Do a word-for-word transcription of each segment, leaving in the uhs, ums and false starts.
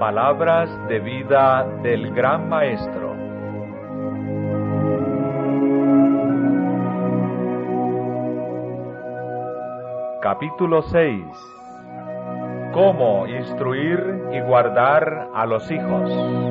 Palabras de vida del Gran Maestro. Capítulo seis. Cómo instruir y guardar a los hijos.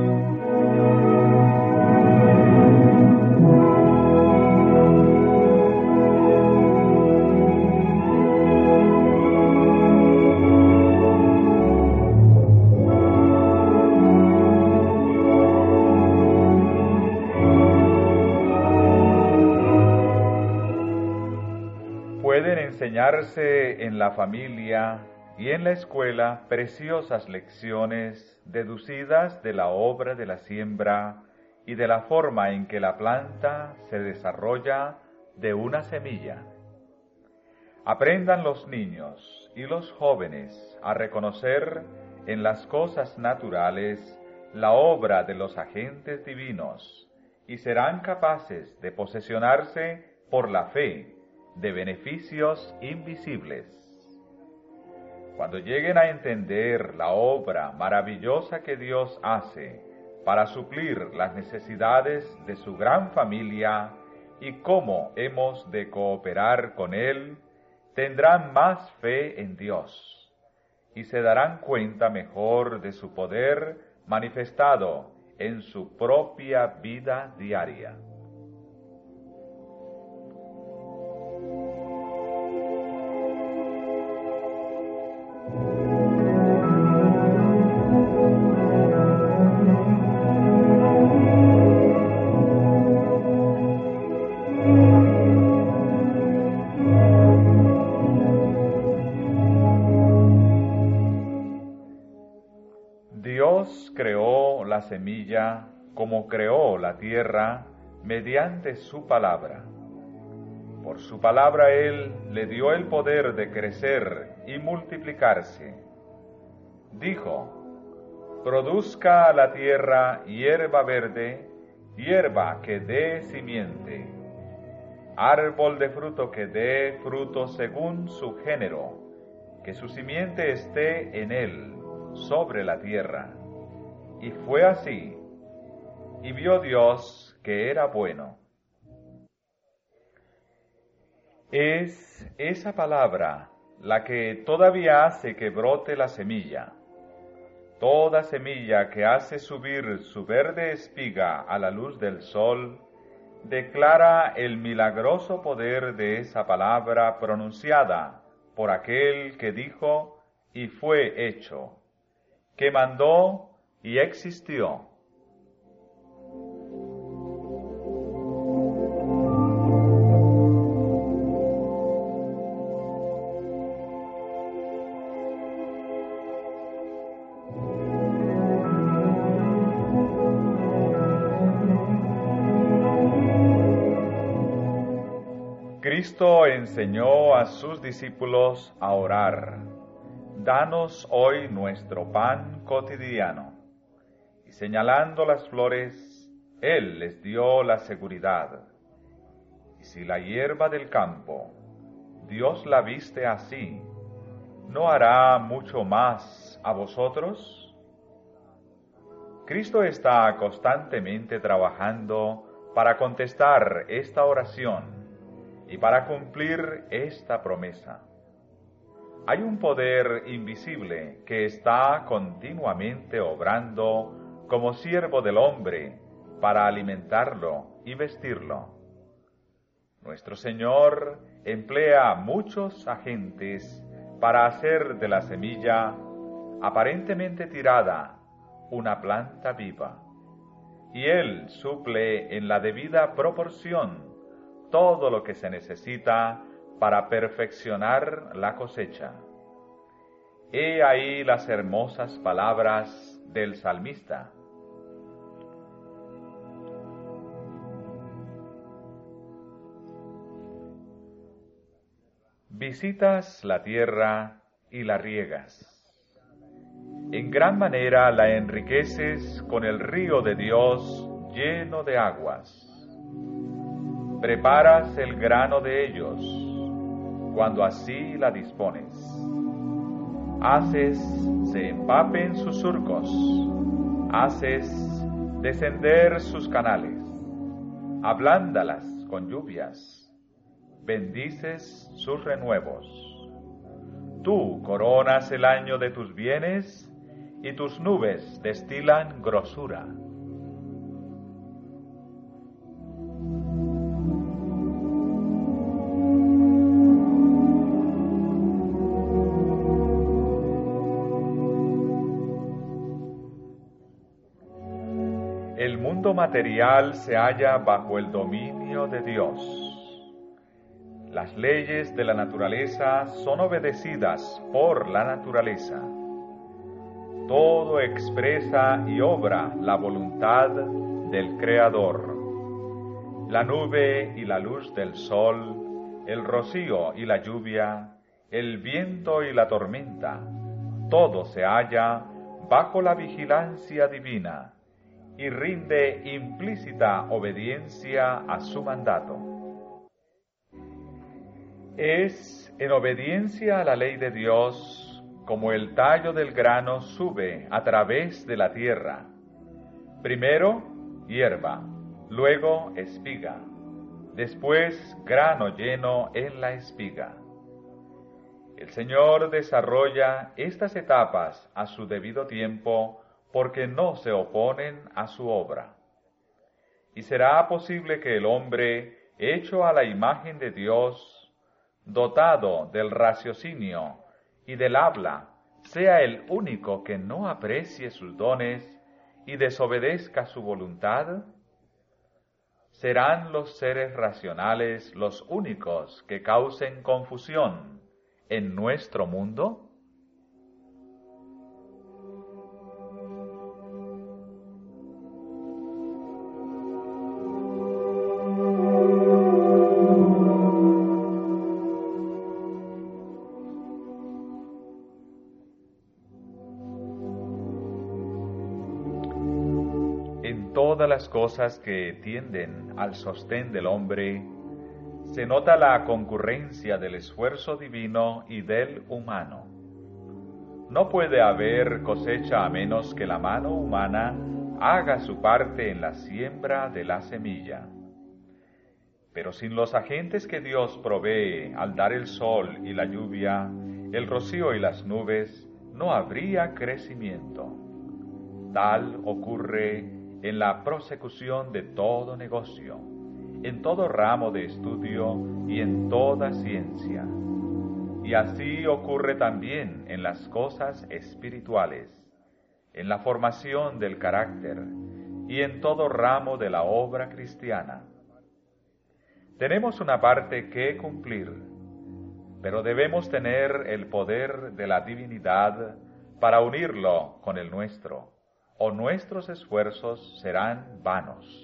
Pueden enseñarse en la familia y en la escuela preciosas lecciones deducidas de la obra de la siembra y de la forma en que la planta se desarrolla de una semilla. Aprendan los niños y los jóvenes a reconocer en las cosas naturales la obra de los agentes divinos y serán capaces de posesionarse por la fe de beneficios invisibles. Cuando lleguen a entender la obra maravillosa que Dios hace para suplir las necesidades de su gran familia y cómo hemos de cooperar con Él, tendrán más fe en Dios y se darán cuenta mejor de su poder manifestado en su propia vida diaria. Dios creó la semilla como creó la tierra mediante su palabra. Por su palabra Él le dio el poder de crecer y multiplicarse. Dijo: produzca la tierra hierba verde, hierba que dé simiente, árbol de fruto que dé fruto según su género, que su simiente esté en él, sobre la tierra. Y fue así, y vio Dios que era bueno. Es esa palabra la que todavía hace que brote la semilla. Toda semilla que hace subir su verde espiga a la luz del sol, declara el milagroso poder de esa palabra pronunciada por aquel que dijo y fue hecho, que mandó y existió. Cristo enseñó a sus discípulos a orar: danos hoy nuestro pan cotidiano. Y señalando las flores, Él les dio la seguridad. Y si la hierba del campo, Dios la viste así, ¿no hará mucho más a vosotros? Cristo está constantemente trabajando para contestar esta oración y para cumplir esta promesa. Hay un poder invisible que está continuamente obrando como siervo del hombre para alimentarlo y vestirlo. Nuestro Señor emplea muchos agentes para hacer de la semilla, aparentemente tirada, una planta viva. Y Él suple en la debida proporción todo lo que se necesita para perfeccionar la cosecha. He ahí las hermosas palabras del salmista: visitas la tierra y la riegas. En gran manera la enriqueces con el río de Dios lleno de aguas. Preparas el grano de ellos, cuando así la dispones. haces se empapen sus surcos, haces descender sus canales, ablándalas con lluvias, bendices sus renuevos. Tú coronas el año de tus bienes, y tus nubes destilan grosura. El mundo material se halla bajo el dominio de Dios. Las leyes de la naturaleza son obedecidas por la naturaleza. Todo expresa y obra la voluntad del Creador. La nube y la luz del sol, el rocío y la lluvia, el viento y la tormenta, todo se halla bajo la vigilancia divina y rinde implícita obediencia a su mandato. Es en obediencia a la ley de Dios como el tallo del grano sube a través de la tierra. Primero hierba, luego espiga, después grano lleno en la espiga. El Señor desarrolla estas etapas a su debido tiempo porque no se oponen a su obra. Y será posible que el hombre, hecho a la imagen de Dios, dotado del raciocinio y del habla, sea el único que no aprecie sus dones y desobedezca su voluntad. ¿Serán los seres racionales los únicos que causen confusión en nuestro mundo? En todas las cosas que tienden al sostén del hombre, se nota la concurrencia del esfuerzo divino y del humano. No puede haber cosecha a menos que la mano humana haga su parte en la siembra de la semilla. Pero sin los agentes que Dios provee al dar el sol y la lluvia, el rocío y las nubes, no habría crecimiento. Tal ocurre en la prosecución de todo negocio, en todo ramo de estudio y en toda ciencia. Y así ocurre también en las cosas espirituales, en la formación del carácter y en todo ramo de la obra cristiana. Tenemos una parte que cumplir, pero debemos tener el poder de la divinidad para unirlo con el nuestro, o nuestros esfuerzos serán vanos.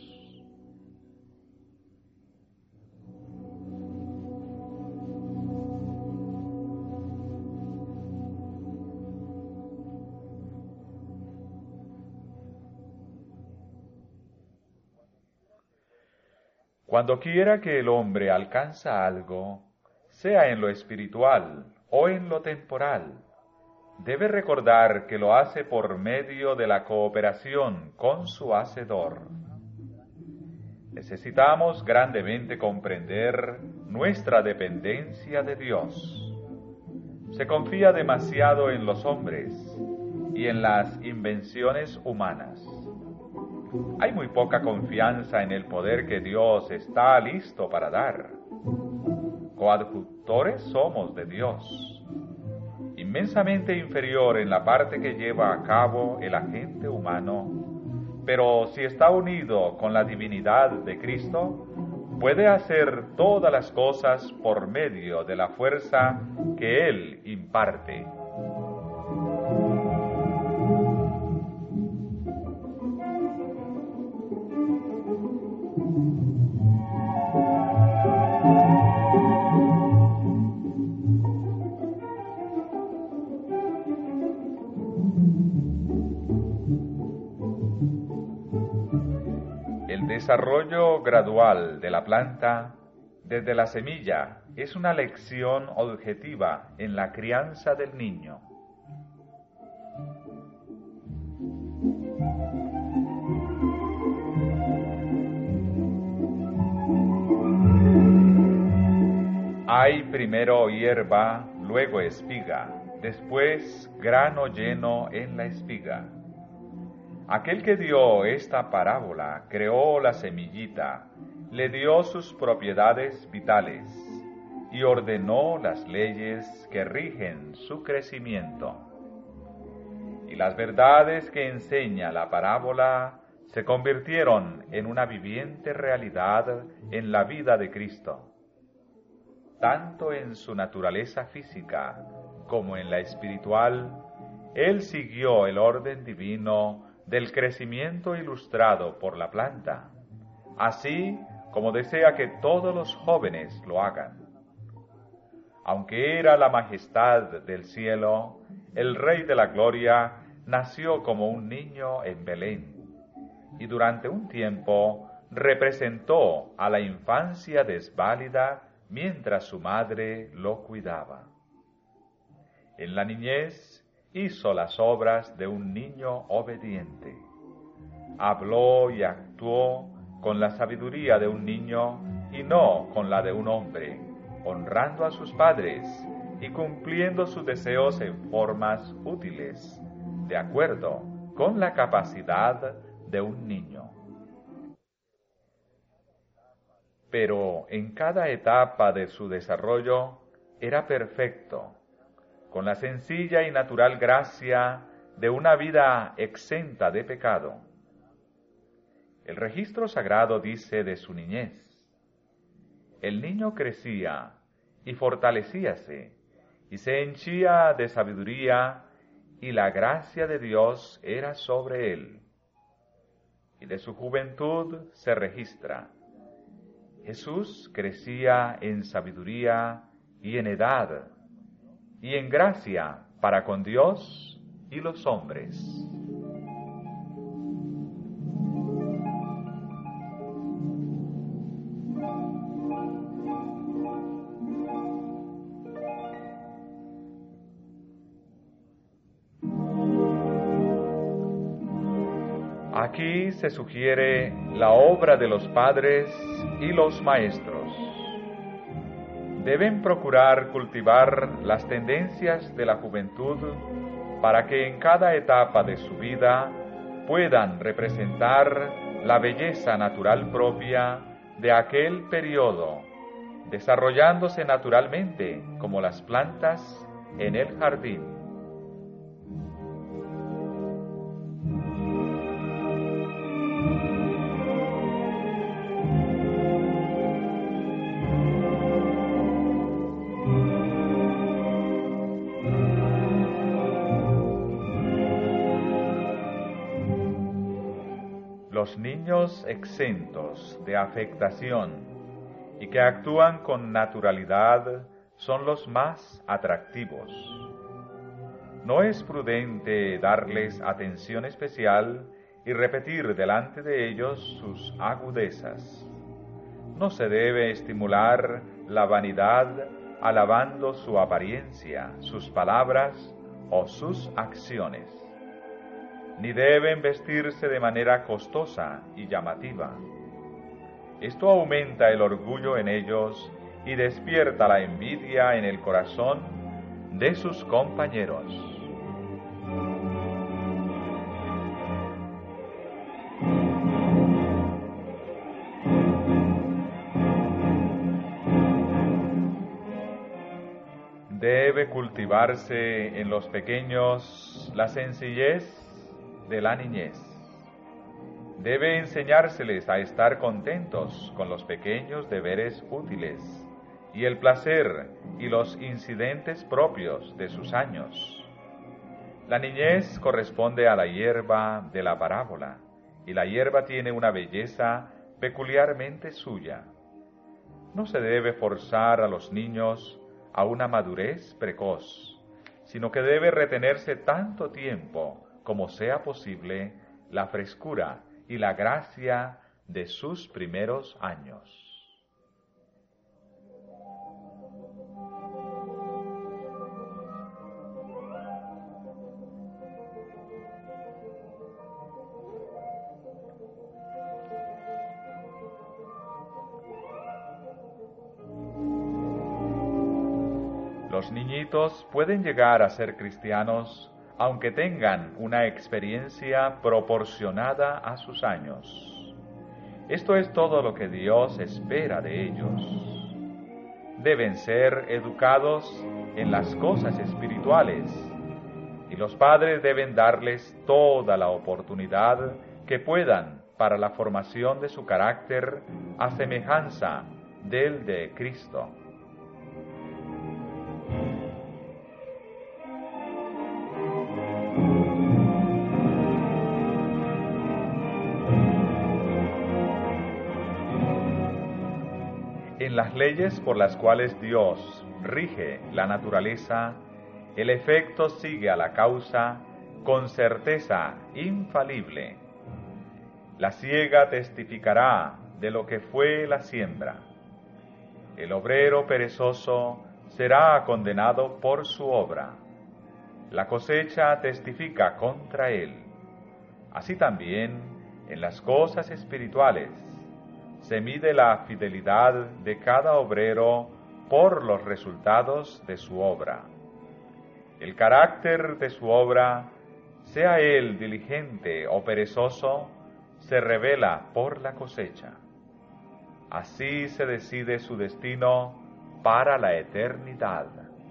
Cuando quiera que el hombre alcanza algo, sea en lo espiritual o en lo temporal, debe recordar que lo hace por medio de la cooperación con su Hacedor. Necesitamos grandemente comprender nuestra dependencia de Dios. Se confía demasiado en los hombres y en las invenciones humanas. Hay muy poca confianza en el poder que Dios está listo para dar. Coadjutores somos de Dios, inmensamente inferior en la parte que lleva a cabo el agente humano, pero si está unido con la divinidad de Cristo, puede hacer todas las cosas por medio de la fuerza que Él imparte. El desarrollo gradual de la planta desde la semilla es una lección objetiva en la crianza del niño. Hay primero hierba, luego espiga, después grano lleno en la espiga. Aquel que dio esta parábola creó la semillita, le dio sus propiedades vitales y ordenó las leyes que rigen su crecimiento. Y las verdades que enseña la parábola se convirtieron en una viviente realidad en la vida de Cristo, tanto en su naturaleza física como en la espiritual. Él siguió el orden divino del crecimiento ilustrado por la planta, así como desea que todos los jóvenes lo hagan. Aunque era la majestad del cielo, el Rey de la Gloria nació como un niño en Belén, y durante un tiempo representó a la infancia desválida mientras su madre lo cuidaba. En la niñez hizo las obras de un niño obediente. Habló y actuó con la sabiduría de un niño y no con la de un hombre, honrando a sus padres y cumpliendo sus deseos en formas útiles, de acuerdo con la capacidad de un niño. Pero en cada etapa de su desarrollo era perfecto, con la sencilla y natural gracia de una vida exenta de pecado. El registro sagrado dice de su niñez: el niño crecía y fortalecíase, y se henchía de sabiduría, y la gracia de Dios era sobre él. Y de su juventud se registra: Jesús crecía en sabiduría y en edad, y en gracia para con Dios y los hombres. Aquí se sugiere la obra de los padres y los maestros. Deben procurar cultivar las tendencias de la juventud para que en cada etapa de su vida puedan representar la belleza natural propia de aquel periodo, desarrollándose naturalmente como las plantas en el jardín. Los niños exentos de afectación y que actúan con naturalidad son los más atractivos. No es prudente darles atención especial y repetir delante de ellos sus agudezas. No se debe estimular la vanidad alabando su apariencia, sus palabras o sus acciones. Ni deben vestirse de manera costosa y llamativa. Esto aumenta el orgullo en ellos y despierta la envidia en el corazón de sus compañeros. Debe cultivarse en los pequeños la sencillez de la niñez. Debe enseñárseles a estar contentos con los pequeños deberes útiles y el placer y los incidentes propios de sus años. La niñez corresponde a la hierba de la parábola, y la hierba tiene una belleza peculiarmente suya. No se debe forzar a los niños a una madurez precoz, sino que debe retenerse tanto tiempo como sea posible la frescura y la gracia de sus primeros años. Los niñitos pueden llegar a ser cristianos aunque tengan una experiencia proporcionada a sus años. Esto es todo lo que Dios espera de ellos. Deben ser educados en las cosas espirituales y los padres deben darles toda la oportunidad que puedan para la formación de su carácter a semejanza del de Cristo. En las leyes por las cuales Dios rige la naturaleza, el efecto sigue a la causa con certeza infalible. La siega testificará de lo que fue la siembra. El obrero perezoso será condenado por su obra. La cosecha testifica contra él. Así también, en las cosas espirituales, se mide la fidelidad de cada obrero por los resultados de su obra. El carácter de su obra, sea él diligente o perezoso, se revela por la cosecha. Así se decide su destino para la eternidad.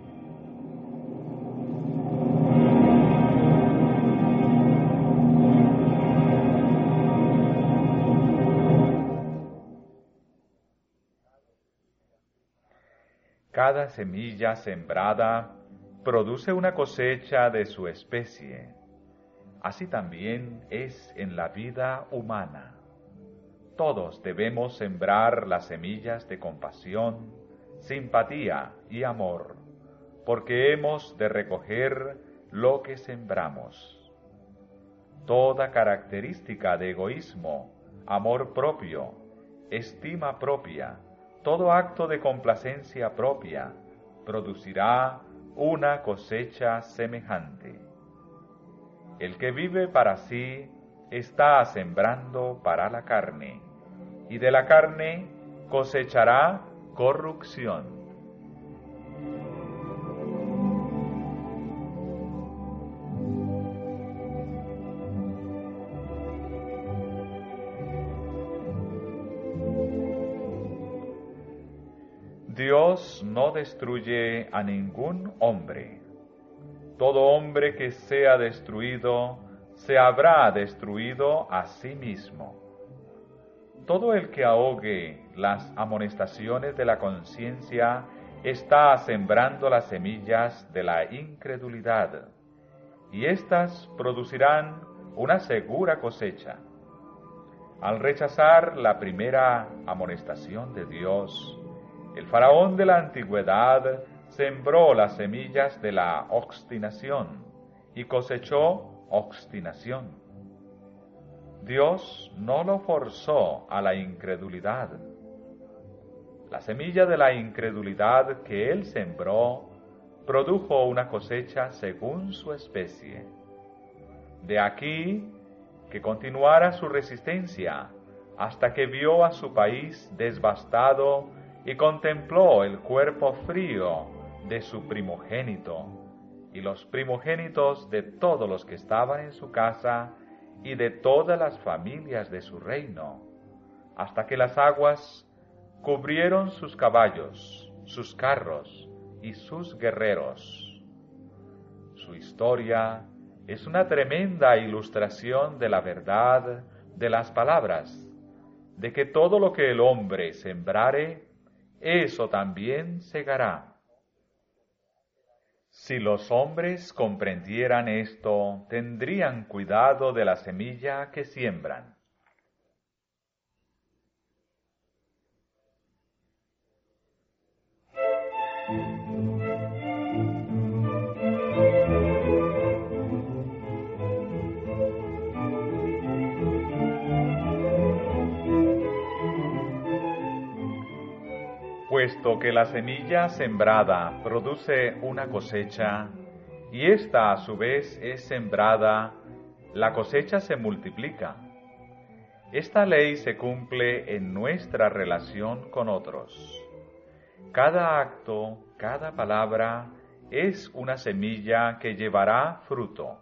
Cada semilla sembrada produce una cosecha de su especie. Así también es en la vida humana. Todos debemos sembrar las semillas de compasión, simpatía y amor, porque hemos de recoger lo que sembramos. Toda característica de egoísmo, amor propio, estima propia, todo acto de complacencia propia, producirá una cosecha semejante. El que vive para sí está sembrando para la carne, y de la carne cosechará corrupción. Dios no destruye a ningún hombre. Todo hombre que sea destruido, se habrá destruido a sí mismo. Todo el que ahogue las amonestaciones de la conciencia está sembrando las semillas de la incredulidad, y éstas producirán una segura cosecha. Al rechazar la primera amonestación de Dios, el faraón de la antigüedad sembró las semillas de la obstinación y cosechó obstinación. Dios no lo forzó a la incredulidad. La semilla de la incredulidad que él sembró produjo una cosecha según su especie. De aquí que continuara su resistencia hasta que vio a su país devastado y contempló el cuerpo frío de su primogénito y los primogénitos de todos los que estaban en su casa y de todas las familias de su reino, hasta que las aguas cubrieron sus caballos, sus carros y sus guerreros. Su historia es una tremenda ilustración de la verdad de las palabras, de que todo lo que el hombre sembrare, eso también segará. Si los hombres comprendieran esto, tendrían cuidado de la semilla que siembran. Puesto que la semilla sembrada produce una cosecha, y ésta a su vez es sembrada, la cosecha se multiplica. Esta ley se cumple en nuestra relación con otros. Cada acto cada palabra es una semilla que llevará fruto.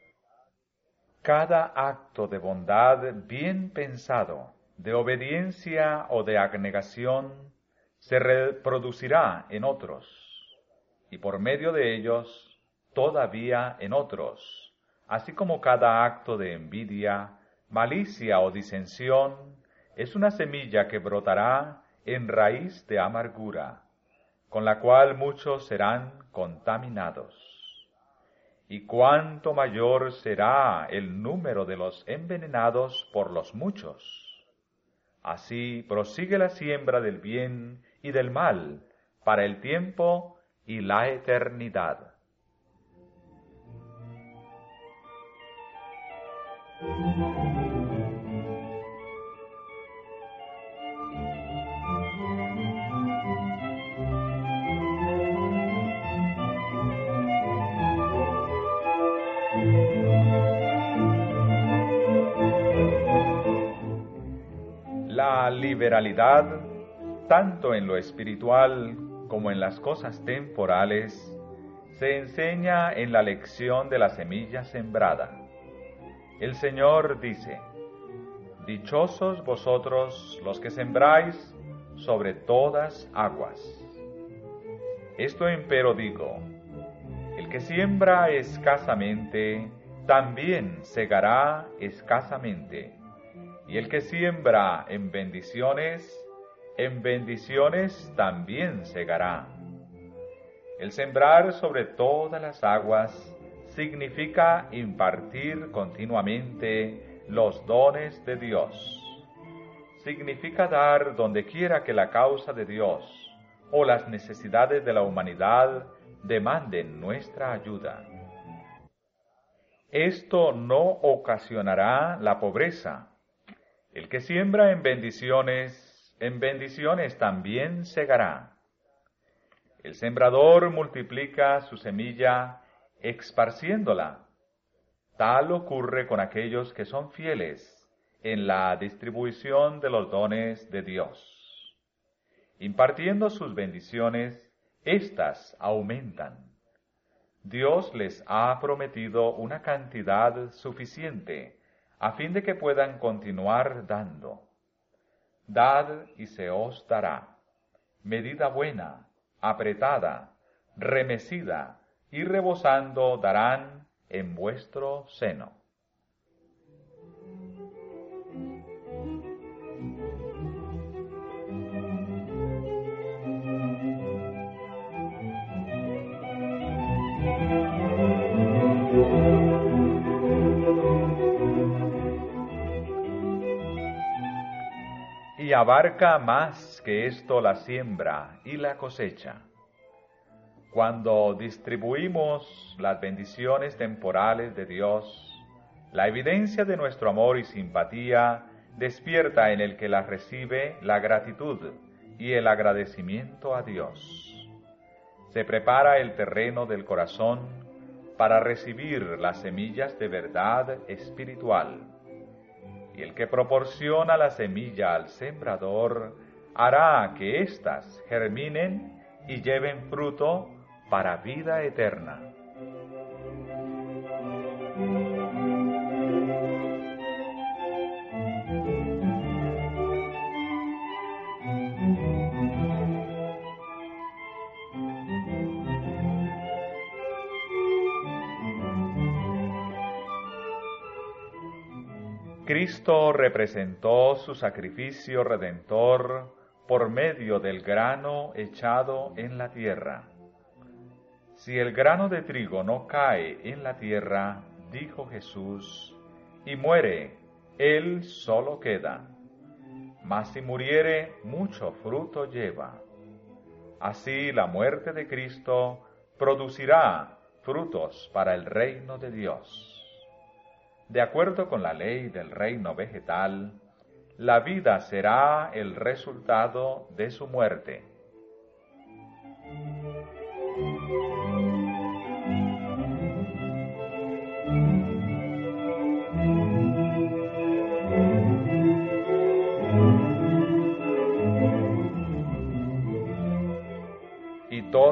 Cada acto de bondad bien pensado, de obediencia o de abnegación, se reproducirá en otros, y por medio de ellos, todavía en otros, así como cada acto de envidia, malicia o disensión, es una semilla que brotará en raíz de amargura, con la cual muchos serán contaminados. Y cuánto mayor será el número de los envenenados por los muchos. Así prosigue la siembra del bien y del mal para el tiempo y la eternidad. La liberalidad, tanto en lo espiritual como en las cosas temporales, se enseña en la lección de la semilla sembrada. El Señor dice: dichosos vosotros los que sembráis sobre todas aguas. Esto empero digo, el que siembra escasamente, también segará escasamente. Y el que siembra en bendiciones, en bendiciones también segará. El sembrar sobre todas las aguas significa impartir continuamente los dones de Dios. Significa dar donde quiera que la causa de Dios o las necesidades de la humanidad demanden nuestra ayuda. Esto no ocasionará la pobreza. El que siembra en bendiciones, en bendiciones también segará. El sembrador multiplica su semilla esparciéndola. Tal ocurre con aquellos que son fieles en la distribución de los dones de Dios. Impartiendo sus bendiciones, éstas aumentan. Dios les ha prometido una cantidad suficiente a fin de que puedan continuar dando. Dad y se os dará. Medida buena, apretada, remecida y rebosando darán en vuestro seno. Y abarca más que esto la siembra y la cosecha. Cuando distribuimos las bendiciones temporales de Dios, la evidencia de nuestro amor y simpatía despierta en el que las recibe la gratitud y el agradecimiento a Dios. Se prepara el terreno del corazón para recibir las semillas de verdad espiritual. Y el que proporciona la semilla al sembrador hará que éstas germinen y lleven fruto para vida eterna. Cristo representó su sacrificio redentor por medio del grano echado en la tierra. Si el grano de trigo no cae en la tierra, dijo Jesús, y muere, él solo queda. Mas si muriere, mucho fruto lleva. Así la muerte de Cristo producirá frutos para el reino de Dios. De acuerdo con la ley del reino vegetal, la vida será el resultado de su muerte.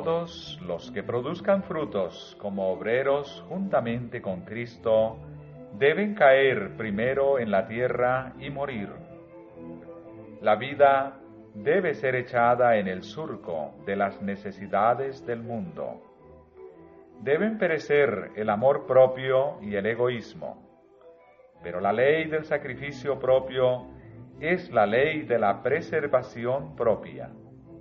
todos los que produzcan frutos como obreros juntamente con Cristo deben caer primero en la tierra y morir. La vida debe ser echada en el surco de las necesidades del mundo. Deben perecer el amor propio y el egoísmo, pero la ley del sacrificio propio es la ley de la preservación propia.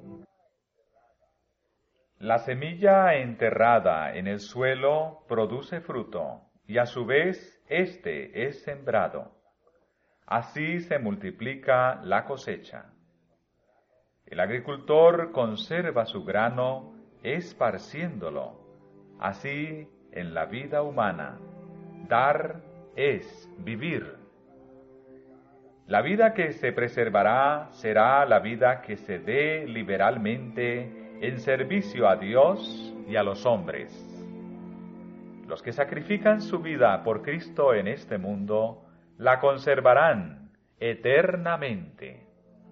La semilla enterrada en el suelo produce fruto, y a su vez éste es sembrado. Así se multiplica la cosecha. El agricultor conserva su grano esparciéndolo. Así, en la vida humana, dar es vivir. La vida que se preservará será la vida que se dé liberalmente en servicio a Dios y a los hombres. Los que sacrifican su vida por Cristo en este mundo, la conservarán eternamente.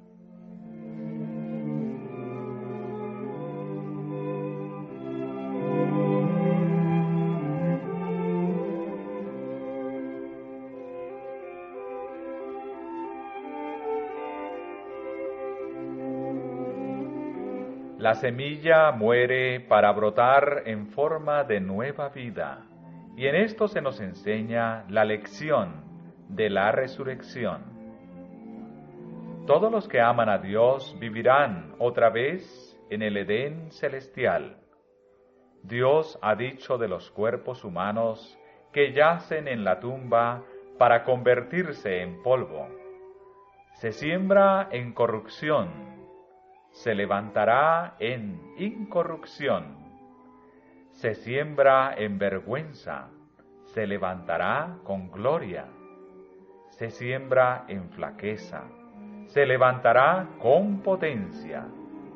La semilla muere para brotar en forma de nueva vida, y en esto se nos enseña la lección de la resurrección. Todos los que aman a Dios vivirán otra vez en el Edén celestial. Dios ha dicho de los cuerpos humanos que yacen en la tumba para convertirse en polvo. Se siembra en corrupción, se levantará en incorrupción. Se siembra en vergüenza, se levantará con gloria. Se siembra en flaqueza, se levantará con potencia.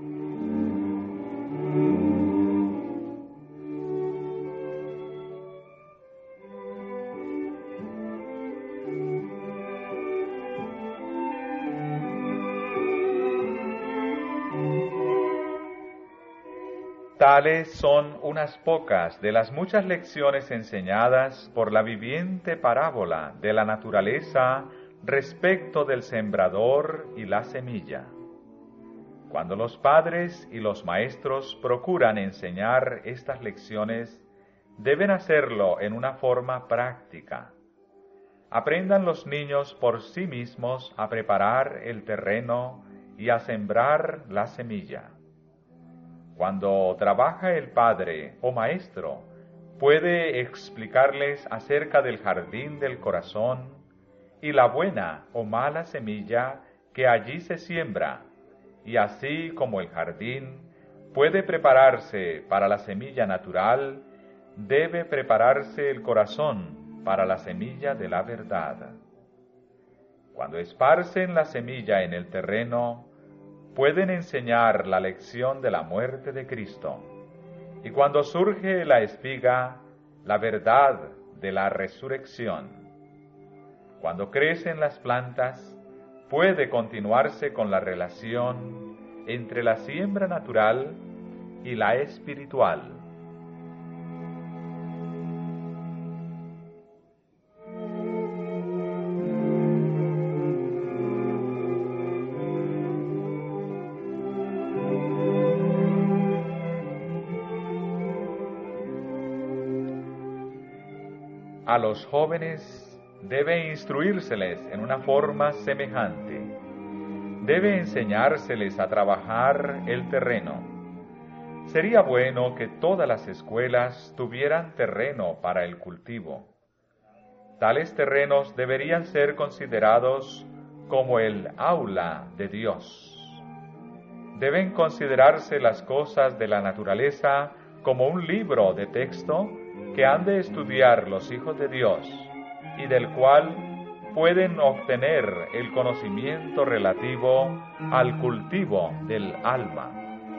Tales son unas pocas de las muchas lecciones enseñadas por la viviente parábola de la naturaleza respecto del sembrador y la semilla. Cuando los padres y los maestros procuran enseñar estas lecciones, deben hacerlo en una forma práctica. Aprendan los niños por sí mismos a preparar el terreno y a sembrar la semilla. Cuando trabaja el padre o maestro, puede explicarles acerca del jardín del corazón y la buena o mala semilla que allí se siembra, y así como el jardín puede prepararse para la semilla natural, debe prepararse el corazón para la semilla de la verdad. Cuando esparcen la semilla en el terreno, pueden enseñar la lección de la muerte de Cristo, y cuando surge la espiga, la verdad de la resurrección. Cuando crecen las plantas, puede continuarse con la relación entre la siembra natural y la espiritual. A los jóvenes debe instruírseles en una forma semejante. Debe enseñárseles a trabajar el terreno. Sería bueno que todas las escuelas tuvieran terreno para el cultivo. Tales terrenos deberían ser considerados como el aula de Dios. Deben considerarse las cosas de la naturaleza como un libro de texto que han de estudiar los hijos de Dios y del cual pueden obtener el conocimiento relativo al cultivo del alma.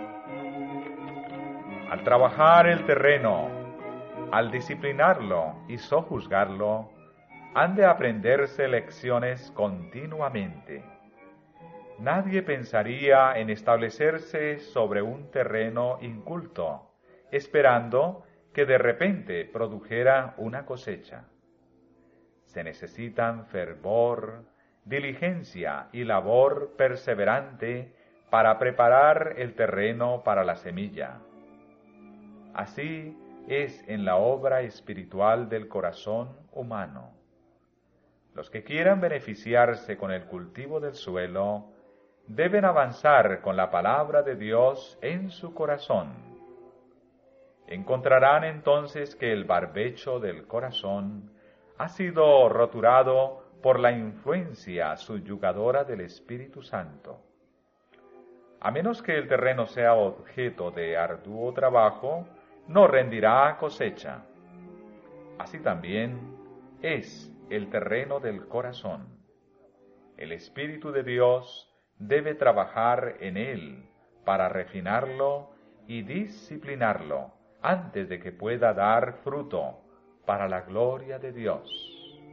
Al trabajar el terreno, al disciplinarlo y sojuzgarlo, han de aprenderse lecciones continuamente. Nadie pensaría en establecerse sobre un terreno inculto esperando que de repente produjera una cosecha. Se necesitan fervor, diligencia y labor perseverante para preparar el terreno para la semilla. Así es en la obra espiritual del corazón humano. Los que quieran beneficiarse con el cultivo del suelo deben avanzar con la palabra de Dios en su corazón. Encontrarán entonces que el barbecho del corazón ha sido roturado por la influencia subyugadora del Espíritu Santo. A menos que el terreno sea objeto de arduo trabajo, no rendirá cosecha. Así también es el terreno del corazón. El Espíritu de Dios debe trabajar en él para refinarlo y disciplinarlo antes de que pueda dar fruto para la gloria de Dios.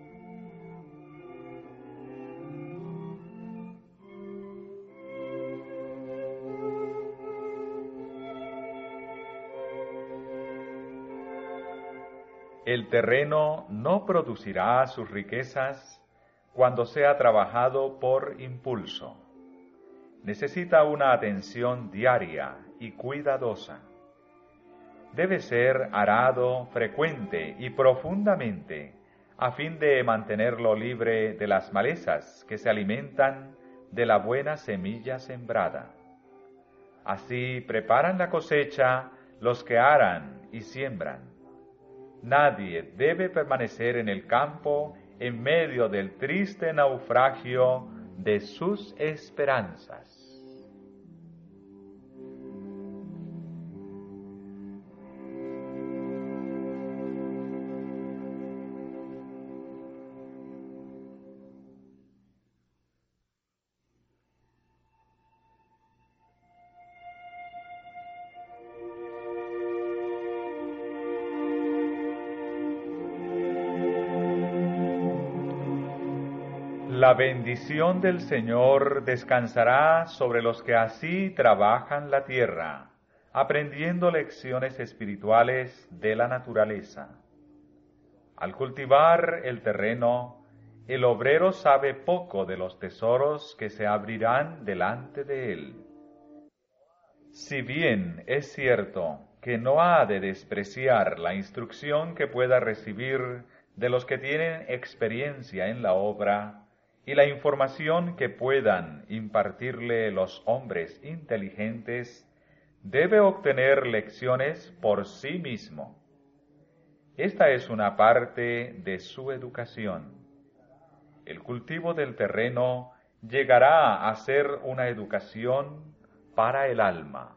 El terreno no producirá sus riquezas cuando sea trabajado por impulso. Necesita una atención diaria y cuidadosa. Debe ser arado frecuente y profundamente a fin de mantenerlo libre de las malezas que se alimentan de la buena semilla sembrada. Así preparan la cosecha los que aran y siembran. Nadie debe permanecer en el campo en medio del triste naufragio de sus esperanzas. La bendición del Señor descansará sobre los que así trabajan la tierra, aprendiendo lecciones espirituales de la naturaleza. Al cultivar el terreno, el obrero sabe poco de los tesoros que se abrirán delante de él. Si bien es cierto que no ha de despreciar la instrucción que pueda recibir de los que tienen experiencia en la obra, y la información que puedan impartirle los hombres inteligentes, debe obtener lecciones por sí mismo. Esta es una parte de su educación. El cultivo del terreno llegará a ser una educación para el alma.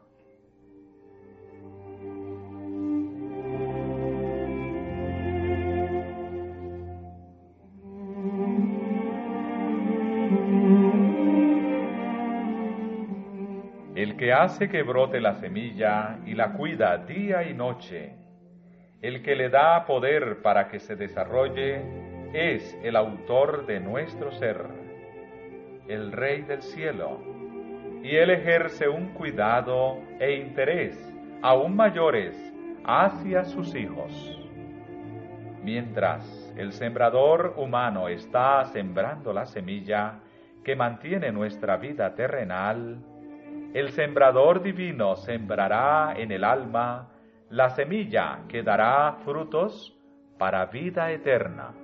El que hace que brote la semilla y la cuida día y noche, el que le da poder para que se desarrolle, es el autor de nuestro ser, el Rey del cielo, y él ejerce un cuidado e interés aún mayores hacia sus hijos. Mientras el sembrador humano está sembrando la semilla que mantiene nuestra vida terrenal, el sembrador divino sembrará en el alma la semilla que dará frutos para vida eterna.